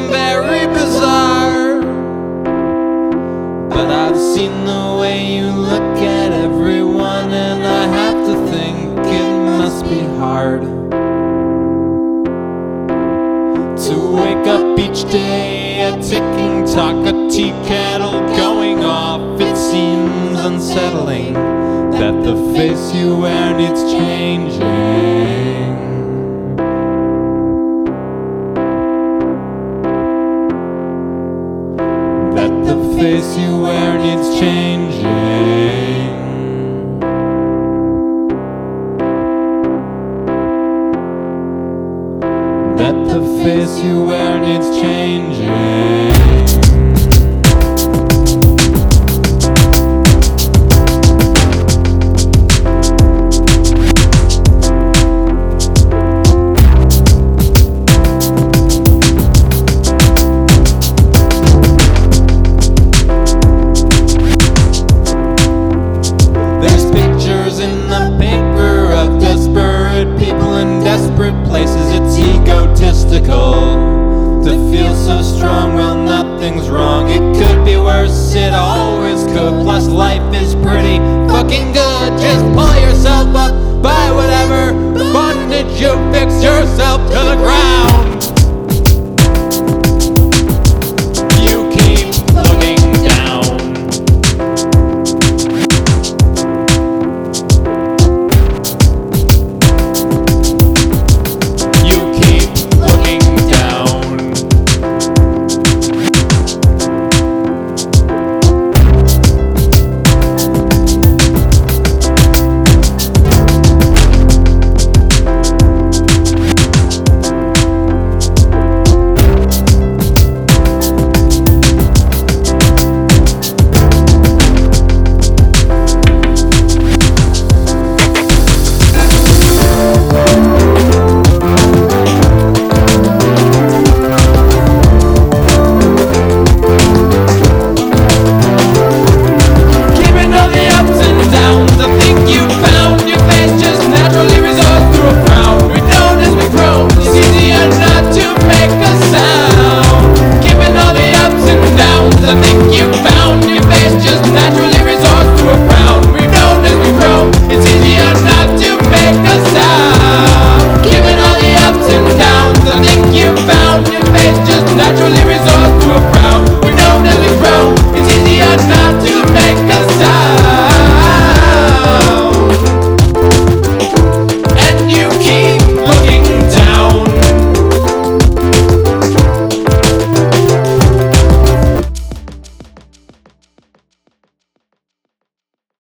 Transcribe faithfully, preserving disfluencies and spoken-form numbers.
very bizarre. But I've seen the way you look at everyone, and I have to think it must be hard to wake up each day, a ticking clock, a tea kettle going off. It seems unsettling that the face you wear needs changing. That the face you wear needs changing. That the face you wear needs changing. In the paper of desperate people in desperate places. It's egotistical to feel so strong. Well, nothing's wrong, it could be worse, it always could. Plus life is pretty fucking good. Just pull yourself up by whatever bondage you fix yourself to the ground.